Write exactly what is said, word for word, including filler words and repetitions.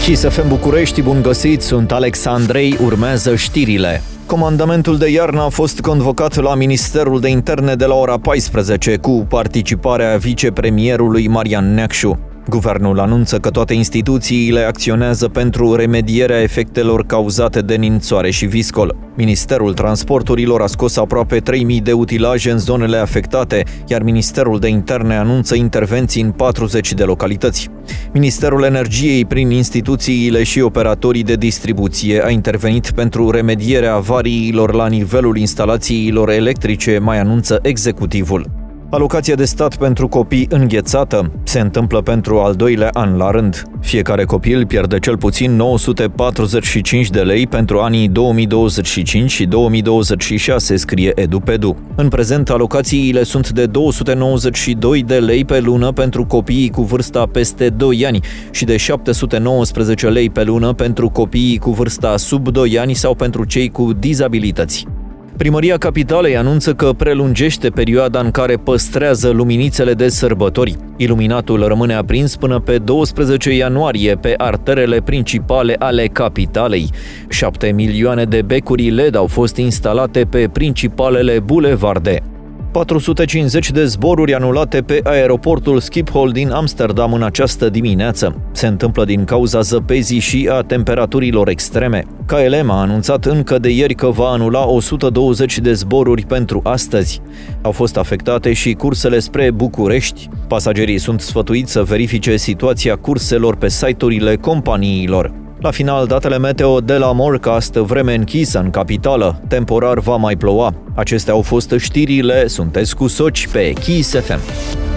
Kiss F M București, bun găsit, sunt Alex Andrei, urmează știrile. Comandamentul de iarnă a fost convocat la Ministerul de Interne de la ora paisprezece cu participarea vicepremierului Marian Neacșu. Guvernul anunță că toate instituțiile acționează pentru remedierea efectelor cauzate de ninsoare și viscol. Ministerul Transporturilor a scos aproape trei mii de utilaje în zonele afectate, iar Ministerul de Interne anunță intervenții în patruzeci de localități. Ministerul Energiei, prin instituțiile și operatorii de distribuție, a intervenit pentru remedierea avariilor la nivelul instalațiilor electrice, mai anunță executivul. Alocația de stat pentru copii înghețată se întâmplă pentru al doilea an la rând. Fiecare copil pierde cel puțin nouă sute patruzeci și cinci de lei pentru anii două mii douăzeci și cinci și două mii douăzeci și șase, scrie EduPedu. În prezent, alocațiile sunt de două sute nouăzeci și doi de lei pe lună pentru copiii cu vârsta peste doi ani și de șapte sute nouăsprezece lei pe lună pentru copiii cu vârsta sub doi ani sau pentru cei cu dizabilități. Primăria Capitalei anunță că prelungește perioada în care păstrează luminițele de sărbători. Iluminatul rămâne aprins până pe douăsprezece ianuarie pe arterele principale ale capitalei. șapte milioane de becuri L E D au fost instalate pe principalele bulevarde. patru sute cincizeci de zboruri anulate pe aeroportul Schiphol din Amsterdam în această dimineață. Se întâmplă din cauza zăpezii și a temperaturilor extreme. K L M a anunțat încă de ieri că va anula o sută douăzeci de zboruri pentru astăzi. Au fost afectate și cursele spre București. Pasagerii sunt sfătuiți să verifice situația curselor pe site-urile companiilor. La final, datele meteo de la Morecast, vreme închisă în capitală, temporar va mai ploua. Acestea au fost știrile, sunteți cu Soci pe Kiss F M.